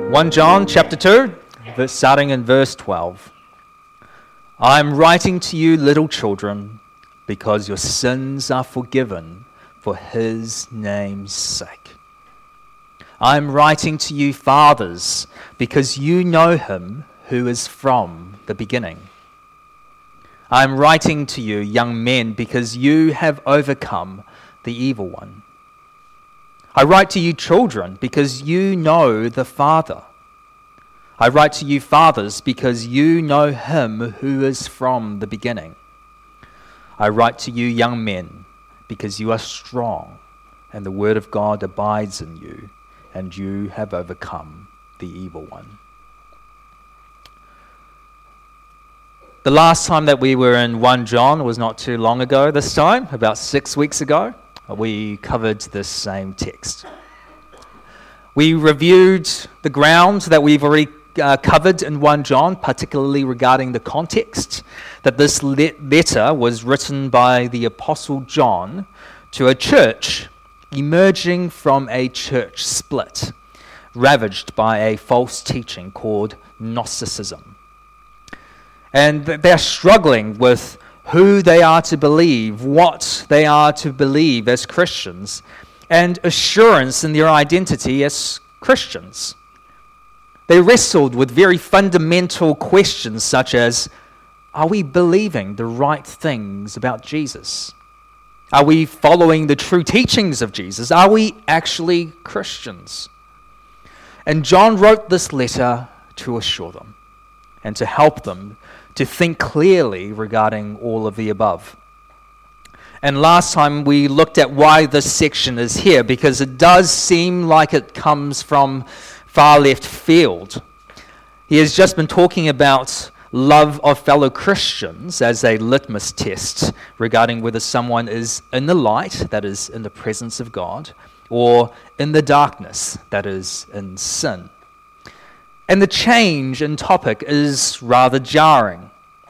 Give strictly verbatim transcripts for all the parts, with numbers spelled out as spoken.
First John chapter two, verse, starting in verse twelve. I am writing to you, little children, because your sins are forgiven for his name's sake. I am writing to you, fathers, because you know him who is from the beginning. I am writing to you, young men, because you have overcome the evil one. I write to you, children, because you know the Father. I write to you, fathers, because you know him who is from the beginning. I write to you, young men, because you are strong, and the word of God abides in you, and you have overcome the evil one. The last time that we were in First John was not too long ago this time, about six weeks ago. We covered this same text. We reviewed the ground that we've already uh, covered in First John, particularly regarding the context, that this le- letter was written by the Apostle John to a church emerging from a church split, ravaged by a false teaching called Gnosticism. And they're struggling with who they are to believe, what they are to believe as Christians, and assurance in their identity as Christians. They wrestled with very fundamental questions such as, are we believing the right things about Jesus? Are we following the true teachings of Jesus? Are we actually Christians? And John wrote this letter to assure them and to help them to think clearly regarding all of the above. And last time we looked at why this section is here, because it does seem like it comes from far left field. He has just been talking about love of fellow Christians as a litmus test regarding whether someone is in the light, that is, in the presence of God, or in the darkness, that is, in sin. And the change in topic is rather jarring.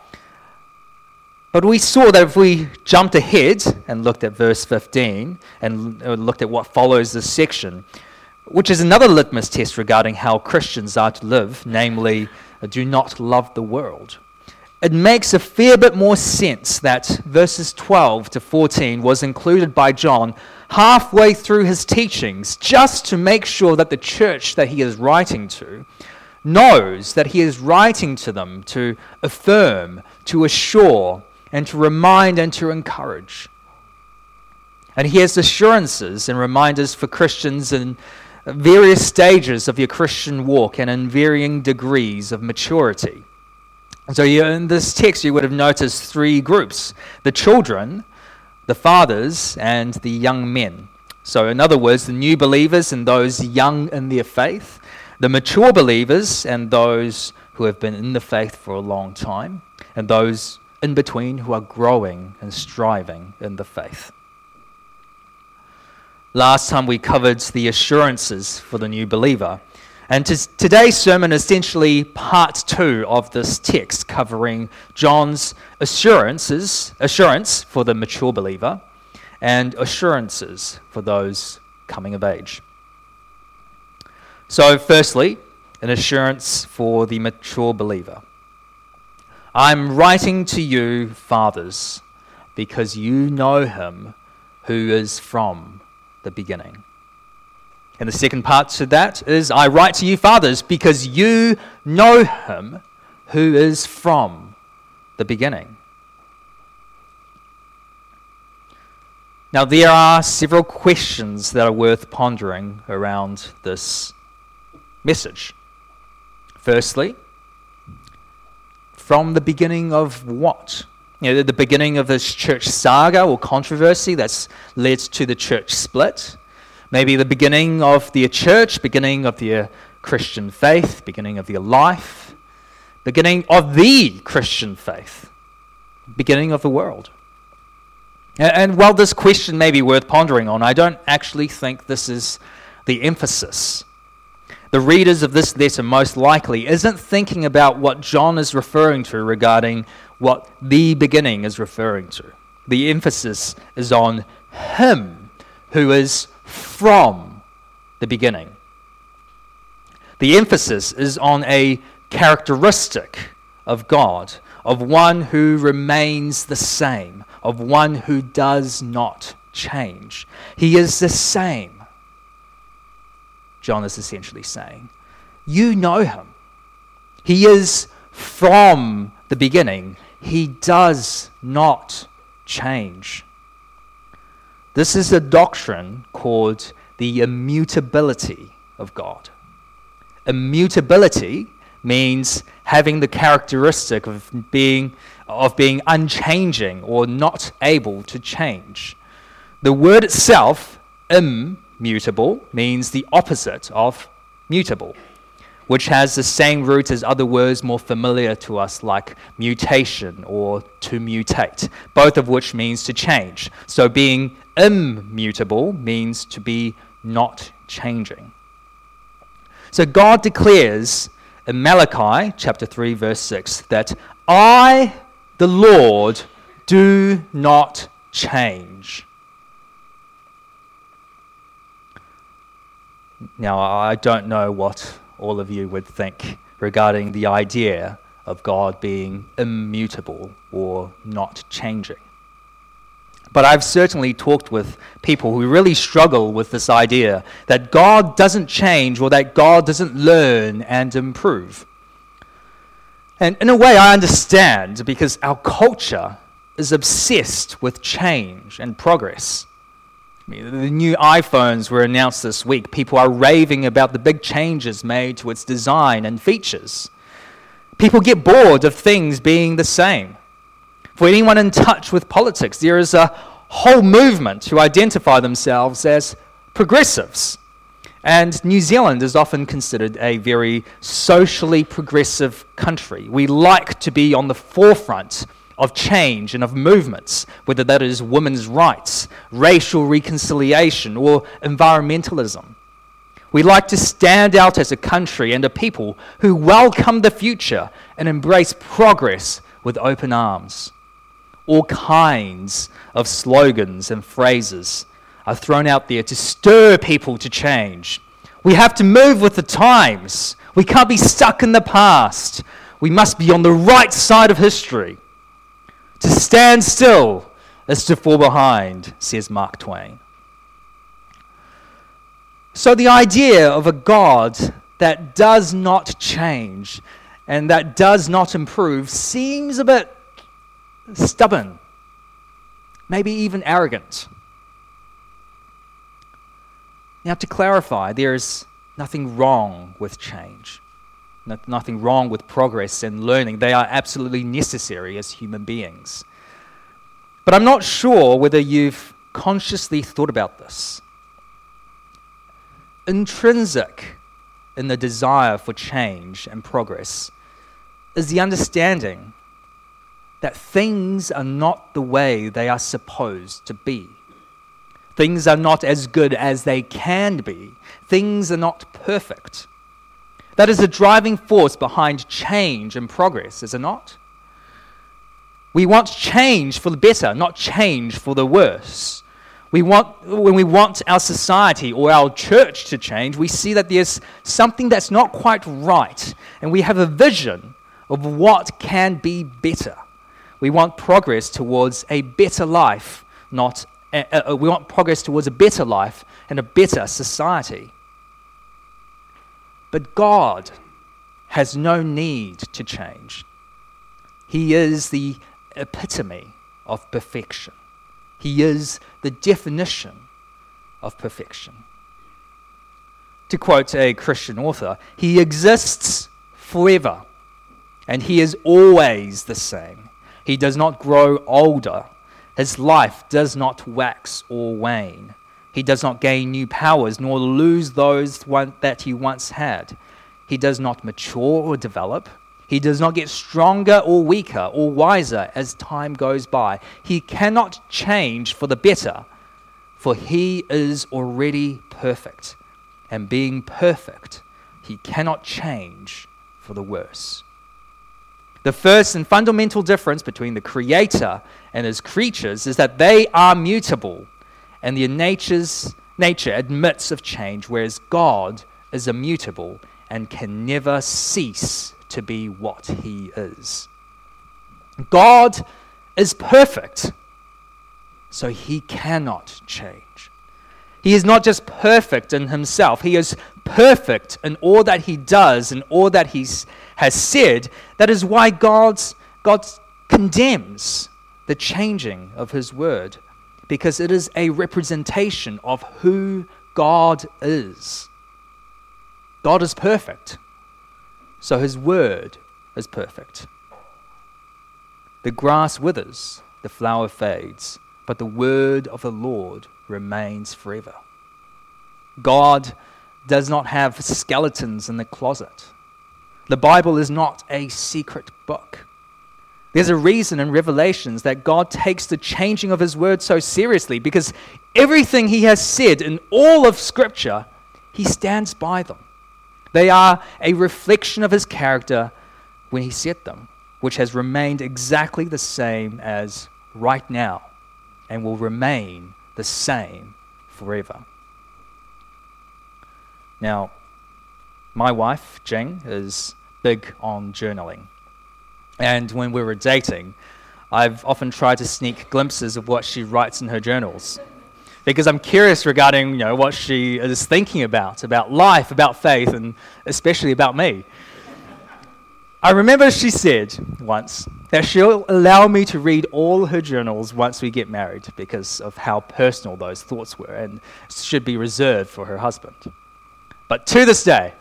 But we saw that if we jumped ahead and looked at verse fifteen and looked at what follows this section, which is another litmus test regarding how Christians are to live, namely, do not love the world, it makes a fair bit more sense that verses twelve to fourteen was included by John halfway through his teachings, just to make sure that the church that he is writing to knows that he is writing to them to affirm, to assure, and to remind and to encourage. And he has assurances and reminders for Christians in various stages of your Christian walk and in varying degrees of maturity. And so you, in this text you would have noticed three groups: the children, the fathers, and the young men. So in other words, the new believers and those young in their faith, the mature believers and those who have been in the faith for a long time, and those in between who are growing and striving in the faith. Last time we covered the assurances for the new believer. And t- today's sermon is essentially part two of this text, covering John's assurances, assurance for the mature believer and assurances for those coming of age. So firstly, an assurance for the mature believer. I'm writing to you, fathers, because you know him who is from the beginning. And the second part to that is, I write to you, fathers, because you know him who is from the beginning. Now, there are several questions that are worth pondering around this message. Firstly, from the beginning of what? You know, the beginning of this church saga or controversy that's led to the church split. Maybe the beginning of their church, beginning of their Christian faith, beginning of their life, beginning of the Christian faith, beginning of the world. And while this question may be worth pondering on, I don't actually think this is the emphasis. The readers of this letter most likely isn't thinking about what John is referring to regarding what the beginning is referring to. The emphasis is on him who is from the beginning. The emphasis is on a characteristic of God, of one who remains the same, of one who does not change. He is the same. John is essentially saying, you know him. He is from the beginning. He does not change. This is a doctrine called the immutability of God. Immutability means having the characteristic of being of being unchanging or not able to change. The word itself, immutable, means the opposite of mutable, which has the same root as other words more familiar to us like mutation or to mutate, both of which means to change. So being immutable means to be not changing. So God declares in Malachi chapter three verse six that I, the Lord, do not change. Now I don't know what all of you would think regarding the idea of God being immutable or not changing. But I've certainly talked with people who really struggle with this idea that God doesn't change or that God doesn't learn and improve. And in a way I understand, because our culture is obsessed with change and progress. I mean, the new iPhones were announced this week. People are raving about the big changes made to its design and features. People get bored of things being the same. For anyone in touch with politics, there is a whole movement to identify themselves as progressives. And New Zealand is often considered a very socially progressive country. We like to be on the forefront of change and of movements, whether that is women's rights, racial reconciliation, or environmentalism. We like to stand out as a country and a people who welcome the future and embrace progress with open arms. All kinds of slogans and phrases are thrown out there to stir people to change. We have to move with the times. We can't be stuck in the past. We must be on the right side of history. To stand still is to fall behind, says Mark Twain. So the idea of a God that does not change and that does not improve seems a bit stubborn, maybe even arrogant. Now, to clarify, there is nothing wrong with change, nothing wrong with progress and learning. They are absolutely necessary as human beings. But I'm not sure whether you've consciously thought about this. Intrinsic in the desire for change and progress is the understanding that things are not the way they are supposed to be. Things are not as good as they can be. Things are not perfect. That is the driving force behind change and progress, is it not? We want change for the better, not change for the worse. We want, when we want our society or our church to change, we see that there's something that's not quite right, and we have a vision of what can be better. We want progress towards a better life, not uh, uh, we want progress towards a better life and a better society. But God has no need to change. He is the epitome of perfection. He is the definition of perfection. To quote a Christian author, he exists forever, and he is always the same. He does not grow older. His life does not wax or wane. He does not gain new powers, nor lose those one that he once had. He does not mature or develop. He does not get stronger or weaker or wiser as time goes by. He cannot change for the better, for he is already perfect. And being perfect, he cannot change for the worse. The first and fundamental difference between the Creator and his creatures is that they are mutable, and their nature's nature admits of change, whereas God is immutable and can never cease to be what he is. God is perfect, so he cannot change. He is not just perfect in himself, he is perfect in all that he does and all that he has said. That is why God's, God condemns the changing of his word, because it is a representation of who God is. God is perfect, so his word is perfect. The grass withers, the flower fades, but the word of the Lord remains forever. God does not have skeletons in the closet. The Bible is not a secret book. There's a reason in Revelations that God takes the changing of his word so seriously, because everything he has said in all of Scripture, he stands by them. They are a reflection of his character when he said them, which has remained exactly the same as right now and will remain the same forever. Now, my wife, Jing, is big on journaling. And when we were dating, I've often tried to sneak glimpses of what she writes in her journals, because I'm curious regarding, you know, what she is thinking about, about life, about faith, and especially about me. I remember she said once that she'll allow me to read all her journals once we get married because of how personal those thoughts were and should be reserved for her husband. But to this day,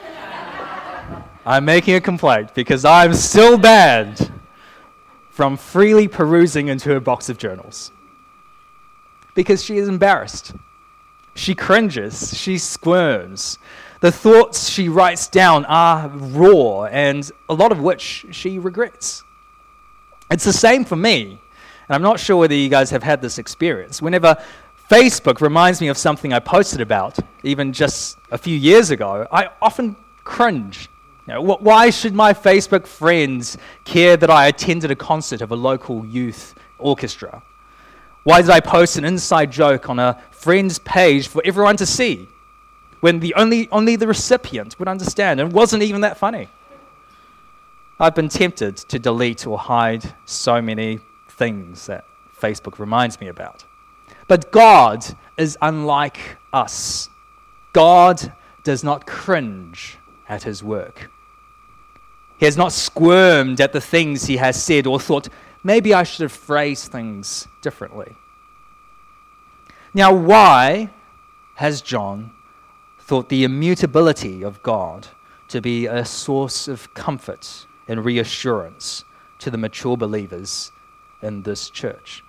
I'm making a complaint because I'm still banned from freely perusing into her box of journals. Because she is embarrassed. She cringes. She squirms. The thoughts she writes down are raw, and a lot of which she regrets. It's the same for me, and I'm not sure whether you guys have had this experience. Whenever Facebook reminds me of something I posted about, even just a few years ago, I often cringe. You know, wh- why should my Facebook friends care that I attended a concert of a local youth orchestra? Why did I post an inside joke on a friend's page for everyone to see, when the only, only the recipient would understand, and it wasn't even that funny? I've been tempted to delete or hide so many things that Facebook reminds me about. But God is unlike us. God does not cringe at his work. He has not squirmed at the things he has said or thought, maybe I should have phrased things differently. Now, why has John thought the immutability of God to be a source of comfort and reassurance to the mature believers in this church?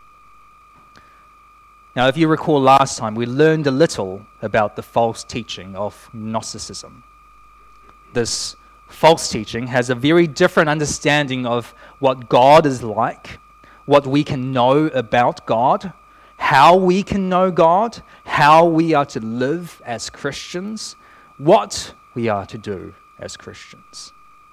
Now, if you recall last time, we learned a little about the false teaching of Gnosticism. This false teaching has a very different understanding of what God is like, what we can know about God, how we can know God, how we are to live as Christians, what we are to do as Christians.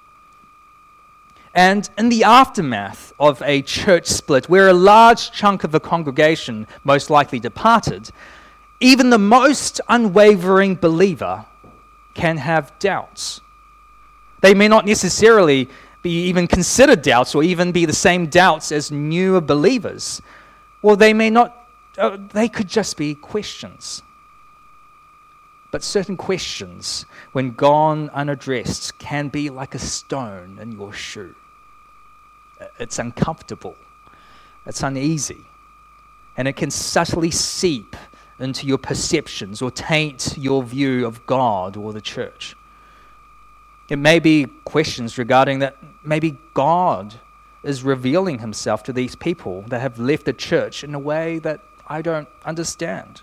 And in the aftermath of a church split, where a large chunk of the congregation most likely departed, even the most unwavering believer can have doubts. They may not necessarily be even considered doubts or even be the same doubts as newer believers. Or they may not, uh, they could just be questions. But certain questions, when gone unaddressed, can be like a stone in your shoe. It's uncomfortable. It's uneasy. And it can subtly seep into your perceptions or taint your view of God or the church. It may be questions regarding that maybe God is revealing himself to these people that have left the church in a way that I don't understand.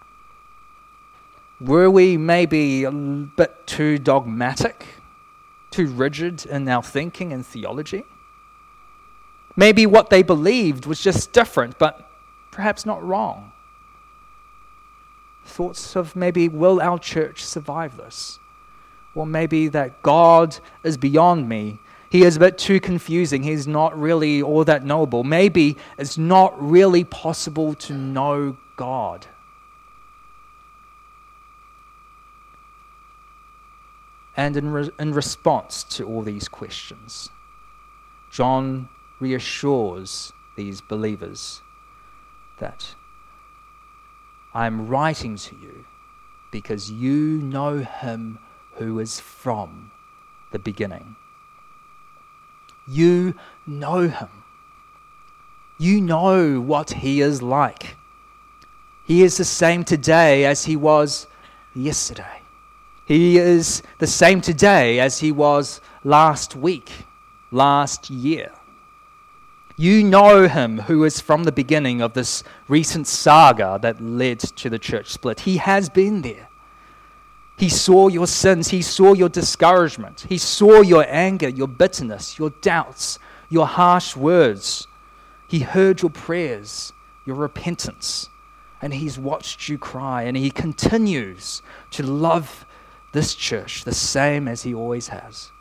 Were we maybe a bit too dogmatic, too rigid in our thinking and theology? Maybe what they believed was just different, but perhaps not wrong. Thoughts of maybe, will our church survive this? Or maybe that God is beyond me. He is a bit too confusing. He's not really all that knowable. Maybe it's not really possible to know God. And in, re- in response to all these questions, John reassures these believers that I'm writing to you because you know him who is from the beginning. You know him. You know what he is like. He is the same today as he was yesterday. He is the same today as he was last week, last year. You know him who is from the beginning of this recent saga that led to the church split. He has been there. He saw your sins. He saw your discouragement. He saw your anger, your bitterness, your doubts, your harsh words. He heard your prayers, your repentance, and he's watched you cry, and he continues to love this church the same as he always has.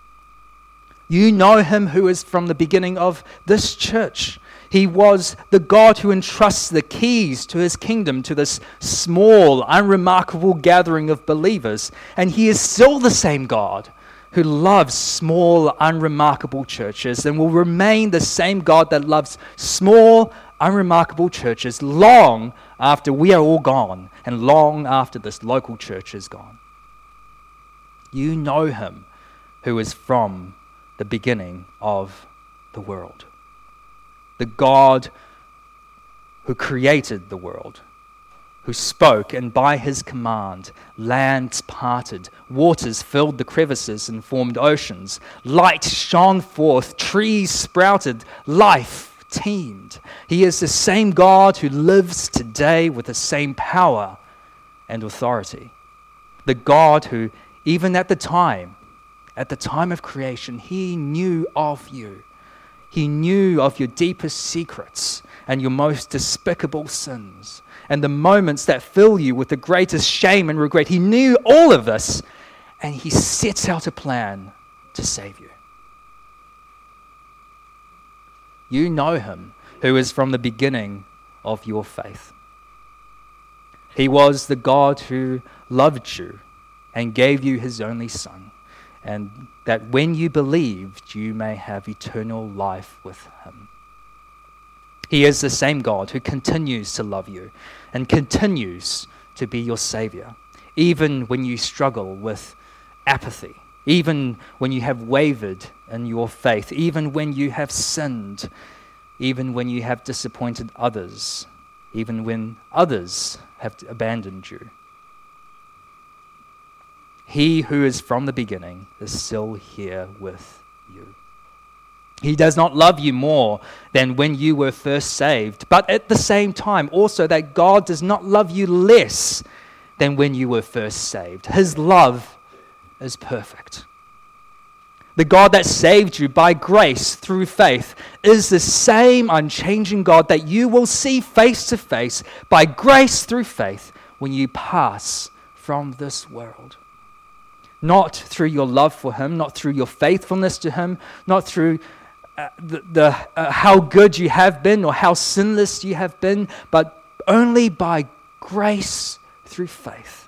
You know him who is from the beginning of this church. He was the God who entrusts the keys to his kingdom to this small, unremarkable gathering of believers. And he is still the same God who loves small, unremarkable churches and will remain the same God that loves small, unremarkable churches long after we are all gone and long after this local church is gone. You know him who is from the beginning of the world. The God who created the world, who spoke, and by his command, lands parted, waters filled the crevices and formed oceans, light shone forth, trees sprouted, life teemed. He is the same God who lives today with the same power and authority. The God who, even at the time, at the time of creation, he knew of you. He knew of your deepest secrets and your most despicable sins and the moments that fill you with the greatest shame and regret. He knew all of this, and he sets out a plan to save you. You know him who is from the beginning of your faith. He was the God who loved you and gave you his only Son, and that when you believed, you may have eternal life with him. He is the same God who continues to love you and continues to be your Savior, even when you struggle with apathy, even when you have wavered in your faith, even when you have sinned, even when you have disappointed others, even when others have abandoned you. He who is from the beginning is still here with you. He does not love you more than when you were first saved, but at the same time also that God does not love you less than when you were first saved. His love is perfect. The God that saved you by grace through faith is the same unchanging God that you will see face to face by grace through faith when you pass from this world. Not through your love for him, not through your faithfulness to him, not through uh, the, the uh, how good you have been or how sinless you have been, but only by grace through faith.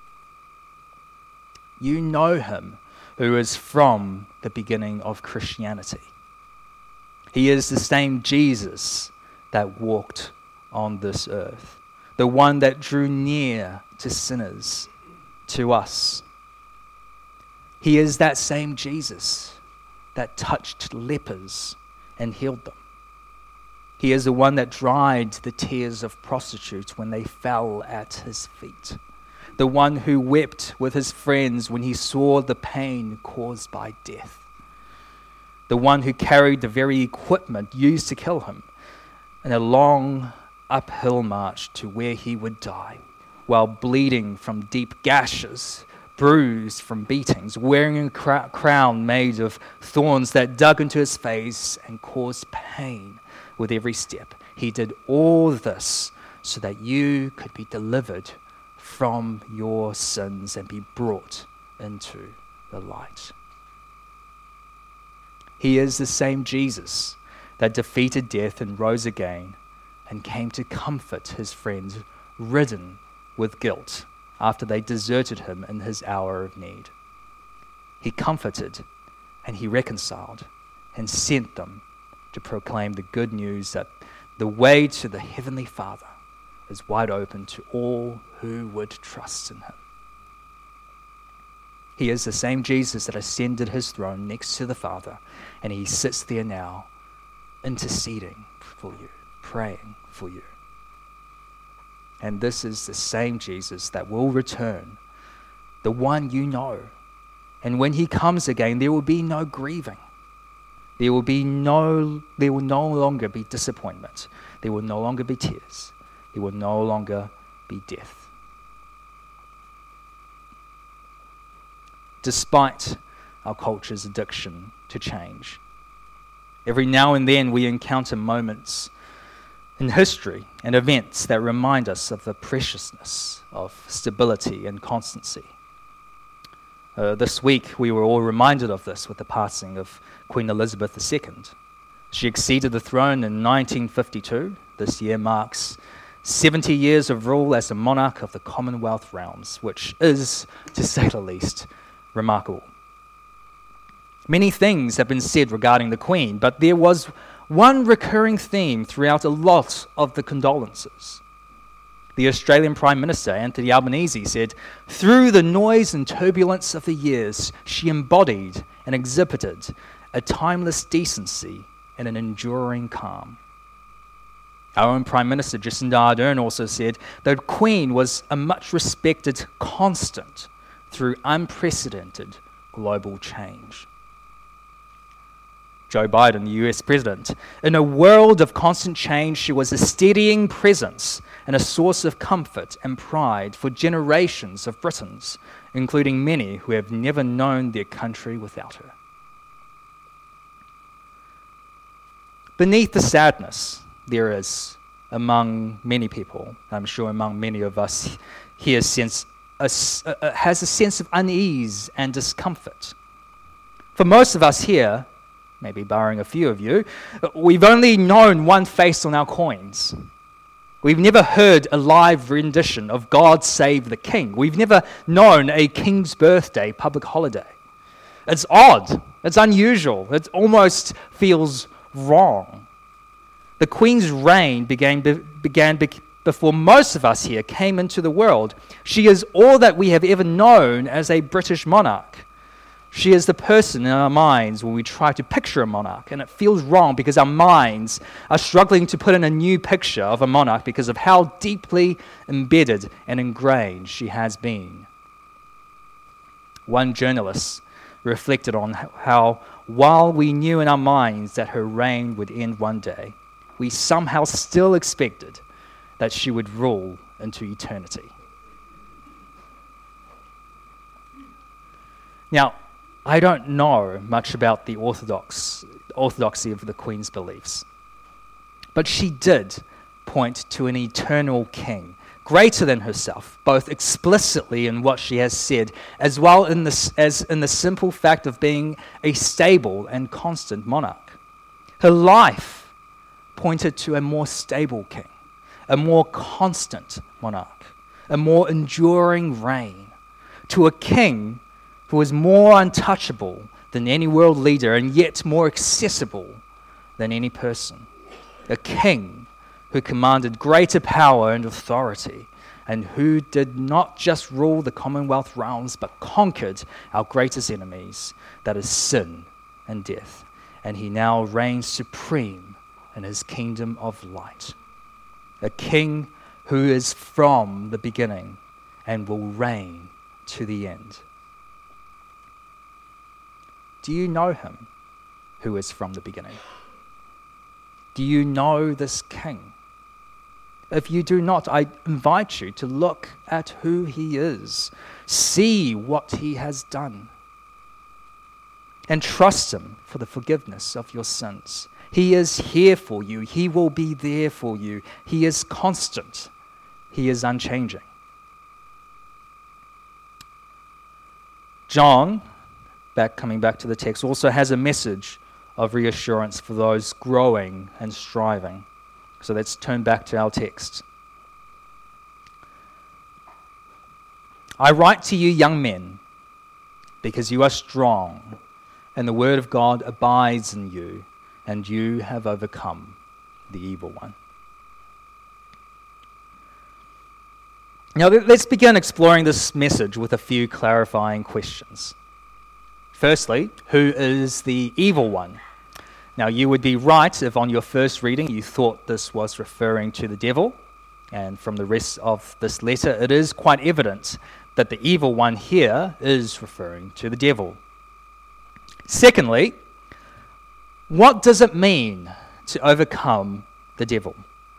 You know him who is from the beginning of Christianity. He is the same Jesus that walked on this earth, the one that drew near to sinners, to us. He is that same Jesus that touched lepers and healed them. He is the one that dried the tears of prostitutes when they fell at his feet. The one who wept with his friends when he saw the pain caused by death. The one who carried the very equipment used to kill him in a long uphill march to where he would die, while bleeding from deep gashes, bruised from beatings, wearing a cr- crown made of thorns that dug into his face and caused pain with every step. He did all this so that you could be delivered from your sins and be brought into the light. He is the same Jesus that defeated death and rose again and came to comfort his friends ridden with guilt after they deserted him in his hour of need. He comforted and he reconciled and sent them to proclaim the good news that the way to the Heavenly Father is wide open to all who would trust in him. He is the same Jesus that ascended his throne next to the Father, and he sits there now interceding for you, praying for you. And this is the same Jesus that will return, the one you know. And when he comes again, there will be no grieving. There will be no, there will no longer be disappointment. There will no longer be tears. There will no longer be death. Despite our culture's addiction to change, every now and then we encounter moments in history and events that remind us of the preciousness of stability and constancy. Uh, this week, we were all reminded of this with the passing of Queen Elizabeth the Second. She acceded the throne in nineteen fifty-two. This year marks seventy years of rule as the monarch of the Commonwealth realms, which is, to say the least, remarkable. Many things have been said regarding the Queen, but there was one recurring theme throughout a lot of the condolences. The Australian Prime Minister, Anthony Albanese, said, "Through the noise and turbulence of the years, she embodied and exhibited a timeless decency and an enduring calm." Our own Prime Minister, Jacinda Ardern, also said, "The Queen was a much respected constant through unprecedented global change." Joe Biden, the U S President, "In a world of constant change, she was a steadying presence and a source of comfort and pride for generations of Britons, including many who have never known their country without her." Beneath the sadness, there is, among many people, I'm sure among many of us here, sense, a, a, has a sense of unease and discomfort. For most of us here, maybe barring a few of you, we've only known one face on our coins. We've never heard a live rendition of God Save the King. We've never known a king's birthday public holiday. It's odd. It's unusual. It almost feels wrong. The Queen's reign began, be, began be, before most of us here came into the world. She is all that we have ever known as a British monarch. She is the person in our minds when we try to picture a monarch, and it feels wrong because our minds are struggling to put in a new picture of a monarch because of how deeply embedded and ingrained she has been. One journalist reflected on how, while we knew in our minds that her reign would end one day, we somehow still expected that she would rule into eternity. Now, I don't know much about the orthodox orthodoxy of the Queen's beliefs, but she did point to an eternal king, greater than herself, both explicitly in what she has said, as well in the, as in the simple fact of being a stable and constant monarch. Her life pointed to a more stable king, a more constant monarch, a more enduring reign, to a king who was more untouchable than any world leader and yet more accessible than any person. A king who commanded greater power and authority and who did not just rule the Commonwealth realms but conquered our greatest enemies, that is sin and death. And he now reigns supreme in his kingdom of light. A king who is from the beginning and will reign to the end. Do you know him who is from the beginning? Do you know this king? If you do not, I invite you to look at who he is, see what he has done, and trust him for the forgiveness of your sins. He is here for you. He will be there for you. He is constant. He is unchanging. John, back coming back to the text, also has a message of reassurance for those growing and striving. So let's turn back to our text. "I write to you, young men, because you are strong, and the word of God abides in you, and you have overcome the evil one. Now, let's begin exploring this message with a few clarifying questions. Firstly, who is the evil one? Now, you would be right if on your first reading you thought this was referring to the devil, and from the rest of this letter, it is quite evident that the evil one here is referring to the devil. Secondly, what does it mean to overcome the devil?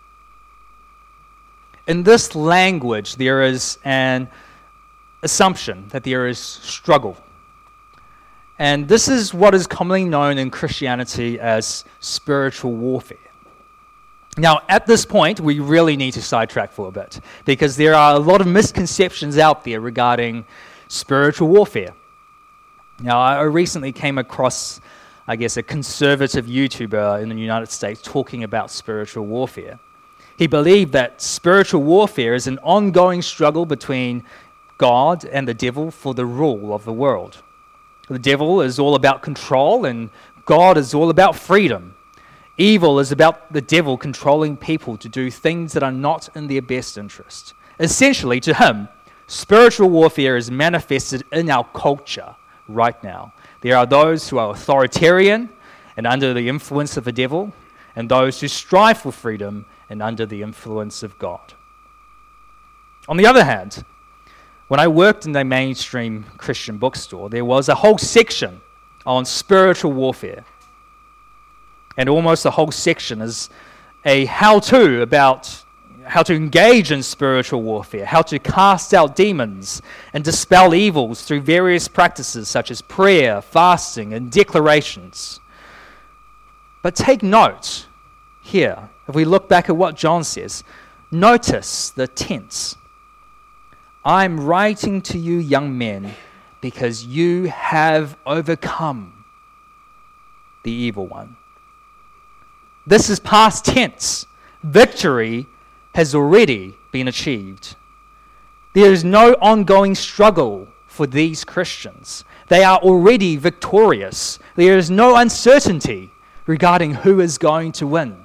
In this language, there is an assumption that there is struggle. And this is what is commonly known in Christianity as spiritual warfare. Now, at this point, we really need to sidetrack for a bit, because there are a lot of misconceptions out there regarding spiritual warfare. Now, I recently came across, I guess, a conservative YouTuber in the United States talking about spiritual warfare. He believed that spiritual warfare is an ongoing struggle between God and the devil for the rule of the world. The devil is all about control, and God is all about freedom. Evil is about the devil controlling people to do things that are not in their best interest. Essentially, to him, spiritual warfare is manifested in our culture right now. There are those who are authoritarian and under the influence of the devil, and those who strive for freedom and under the influence of God. On the other hand, when I worked in a mainstream Christian bookstore, there was a whole section on spiritual warfare. And almost the whole section is a how-to about how to engage in spiritual warfare, how to cast out demons and dispel evils through various practices such as prayer, fasting, and declarations. But take note here, if we look back at what John says, notice the tense. I'm writing to you, young men, because you have overcome the evil one. This is past tense. Victory has already been achieved. There is no ongoing struggle for these Christians. They are already victorious. There is no uncertainty regarding who is going to win.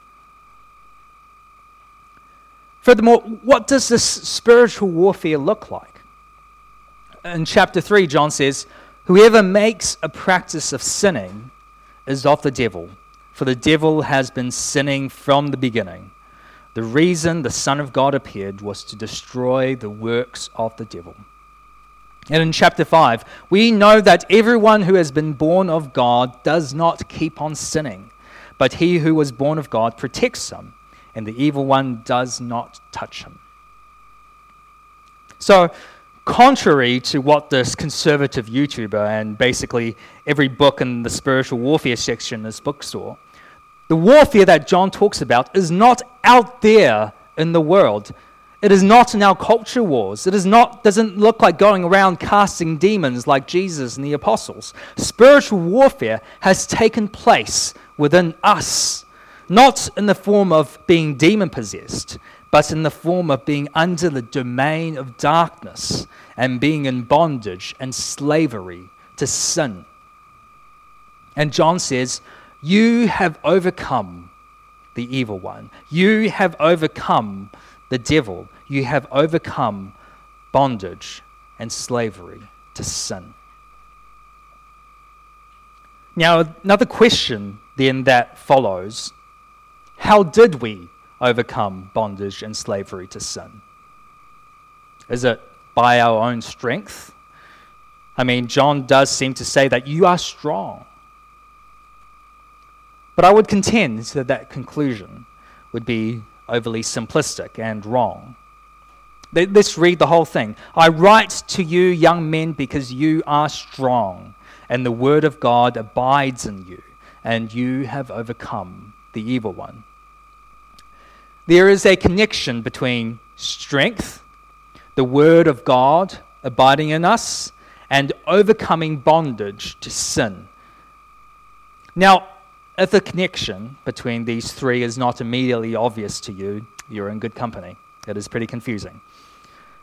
Furthermore, what does this spiritual warfare look like? In chapter three, John says, "Whoever makes a practice of sinning is of the devil, for the devil has been sinning from the beginning. The reason the Son of God appeared was to destroy the works of the devil." And in chapter five, we know that everyone who has been born of God does not keep on sinning, but he who was born of God protects him, and the evil one does not touch him. So, contrary to what this conservative YouTuber and basically every book in the spiritual warfare section in this bookstore, the warfare that John talks about is not out there in the world. It is not in our culture wars. It is not, doesn't look like going around casting demons like Jesus and the apostles. Spiritual warfare has taken place within us, not in the form of being demon-possessed, but in the form of being under the domain of darkness and being in bondage and slavery to sin. And John says, you have overcome the evil one. You have overcome the devil. You have overcome bondage and slavery to sin. Now, another question then that follows, how did we overcome bondage and slavery to sin? Is it by our own strength? I mean, John does seem to say that you are strong. But I would contend that that conclusion would be overly simplistic and wrong. Let's read the whole thing. I write to you, young men, because you are strong, and the word of God abides in you, and you have overcome the evil one. There is a connection between strength, the word of God abiding in us, and overcoming bondage to sin. Now, if the connection between these three is not immediately obvious to you, you're in good company. It is pretty confusing.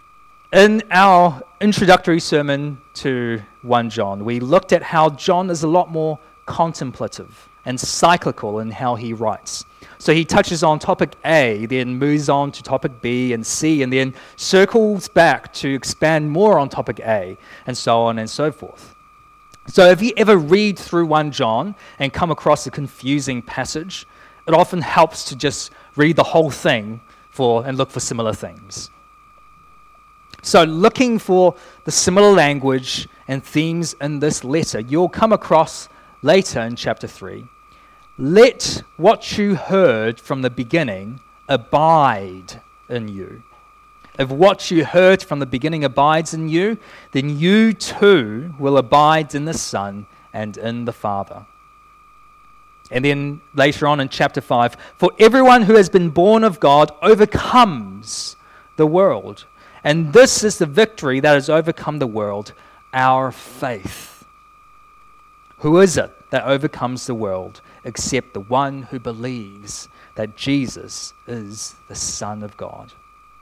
In our introductory sermon to First John, we looked at how John is a lot more contemplative and cyclical in how he writes. So he touches on topic A, then moves on to topic B and C, and then circles back to expand more on topic A, and so on and so forth. So if you ever read through First John and come across a confusing passage, it often helps to just read the whole thing for and look for similar themes. So looking for the similar language and themes in this letter, you'll come across later in chapter three. Let what you heard from the beginning abide in you. If what you heard from the beginning abides in you, then you too will abide in the Son and in the Father. And then later on in chapter five, for everyone who has been born of God overcomes the world. And this is the victory that has overcome the world, our faith. Who is it that overcomes the world except the one who believes that Jesus is the Son of God?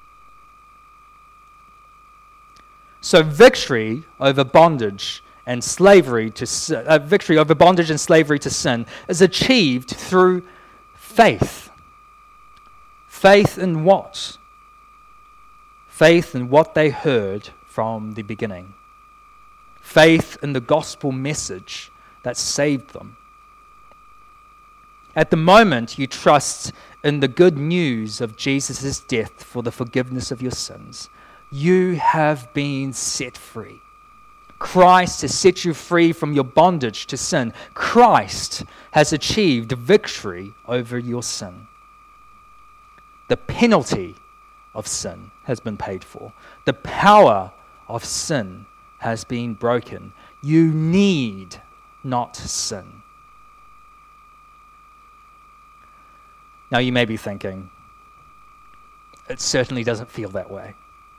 So victory over bondage and slavery to sin, uh, victory over bondage and slavery to sin is achieved through faith. Faith in what? Faith in what they heard from the beginning. Faith in the gospel message that saved them. At the moment, you trust in the good news of Jesus' death for the forgiveness of your sins. You have been set free. Christ has set you free from your bondage to sin. Christ has achieved victory over your sin. The penalty of sin has been paid for. The power of sin has been broken. You need not sin. Now you may be thinking, it certainly doesn't feel that way.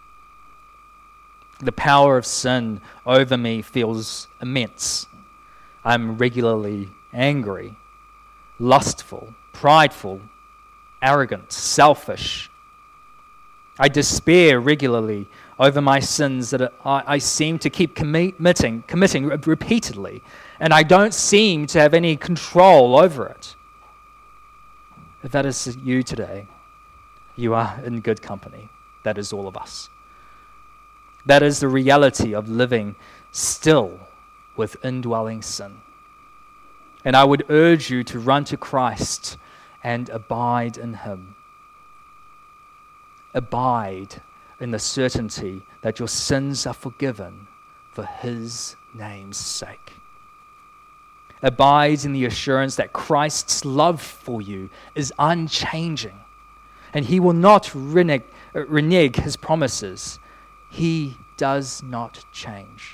The power of sin over me feels immense. I'm regularly angry, lustful, prideful, arrogant, selfish. I despair regularly over my sins that I, I seem to keep committing, committing repeatedly, and I don't seem to have any control over it. If that is you today, you are in good company. That is all of us. That is the reality of living still with indwelling sin. And I would urge you to run to Christ and abide in Him. Abide in the certainty that your sins are forgiven for His name's sake. Abide in the assurance that Christ's love for you is unchanging, and He will not renege, renege His promises. He does not change.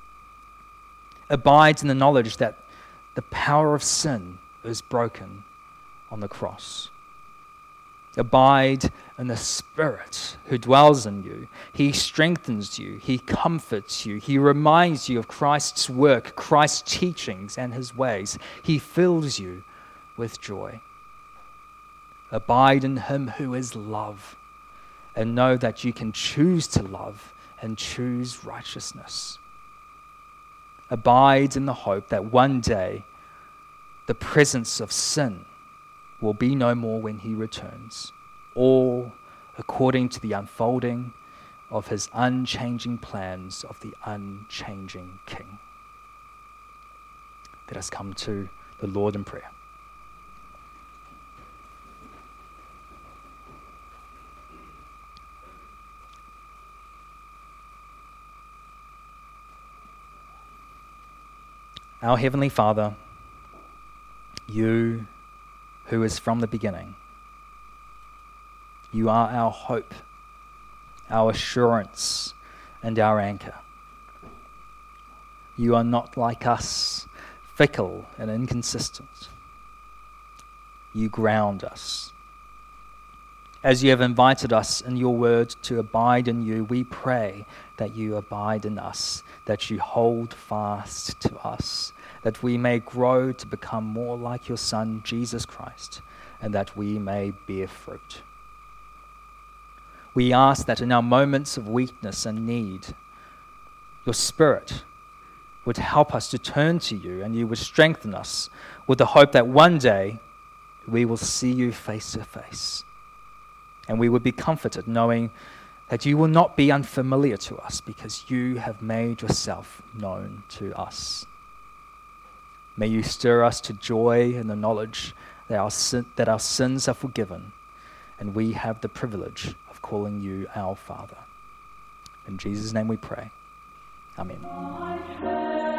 Abide in the knowledge that the power of sin is broken on the cross. Abide in the Spirit who dwells in you. He strengthens you. He comforts you. He reminds you of Christ's work, Christ's teachings, and His ways. He fills you with joy. Abide in Him who is love, and know that you can choose to love and choose righteousness. Abide in the hope that one day the presence of sin will be no more when He returns, all according to the unfolding of His unchanging plans of the unchanging King. Let us come to the Lord in prayer. Our Heavenly Father, You who is from the beginning, You are our hope, our assurance, and our anchor. You are not like us, fickle and inconsistent. You ground us. As You have invited us in Your word to abide in You, we pray that You abide in us, that You hold fast to us, that we may grow to become more like Your Son, Jesus Christ, and that we may bear fruit. We ask that in our moments of weakness and need, your Spirit would help us to turn to you, and you would strengthen us with the hope that one day we will see you face to face. And we would be comforted knowing that you will not be unfamiliar to us because you have made yourself known to us. May you stir us to joy in the knowledge that our, sin, that our sins are forgiven, and we have the privilege of calling you our Father. In Jesus' name we pray. Amen.